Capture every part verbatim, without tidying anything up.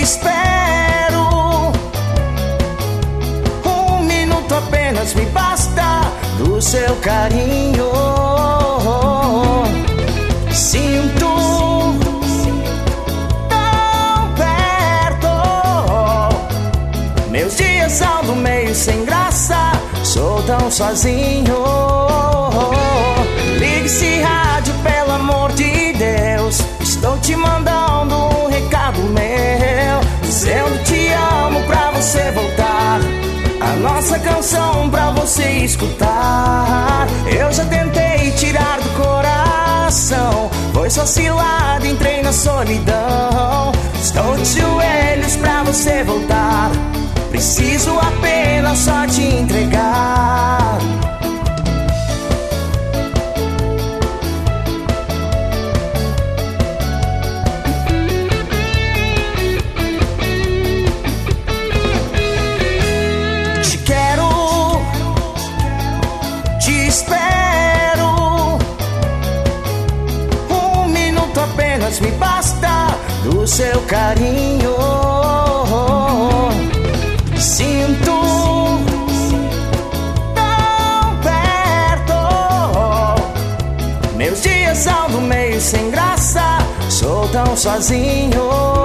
espero. Um minuto apenas me basta do seu carinho. Sinto tão perto. Meus dias andam meio sem graça, sou tão sozinho. Ligue esse rádio, pelo amor de Deus. Estou te mandando um recado meu, dizendo te amo pra você voltar. A nossa canção pra você escutar. Eu já tentei tirar do coração, foi só cilada, entrei na solidão. Estou de joelhos pra você voltar. Preciso apenas só te entregar. Te quero, te espero. Um minuto apenas me basta do seu carinho. Sinto tão perto. Meus dias andam meio sem graça, sou tão sozinho.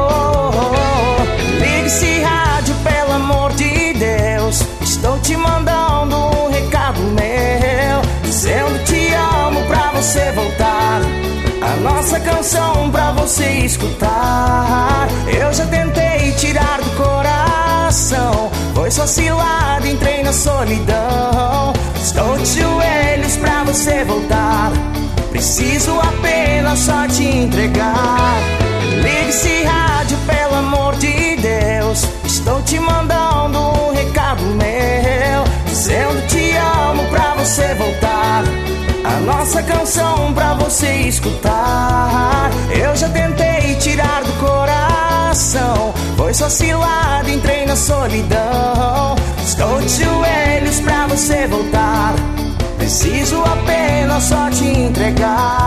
Ligue esse rádio, pelo amor de Deus. Estou te mandando um recado meu, dizendo te amo pra você voltar. A nossa canção pra você escutar. Eu já tentei tirar do coração, foi só cilada, entrei na solidão. Estou de joelhos pra você voltar. Preciso apenas só te entregar. Ligue esse rádio, pelo amor de Deus. Estou te mandando um recado meu, dizendo te amo pra você voltar. A nossa canção pra você escutar. Eu já tentei tirar do coração, foi só cilada, entrei na solidão. Estou de joelhos pra você voltar. Preciso apenas só te entregar.